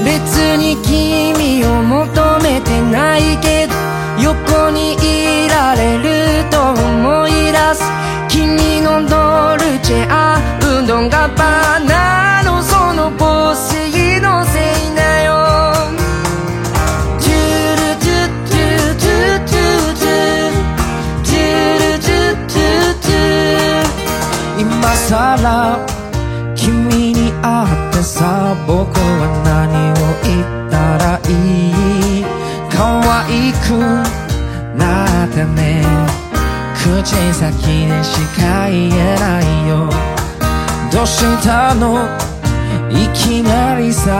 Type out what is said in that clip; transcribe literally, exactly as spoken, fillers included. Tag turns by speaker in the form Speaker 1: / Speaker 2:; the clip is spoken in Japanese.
Speaker 1: 別に君を求めてないけど横にいられると思い出す君のドルチェあうどんがバナのその帽子のせいだよ。トゥルトゥトゥトゥトゥトゥトゥルトゥトゥトゥ今さら君に会ってさ僕は何を言ったらいい可愛くなってね口先でしか言えないよどうしたのいきなりさ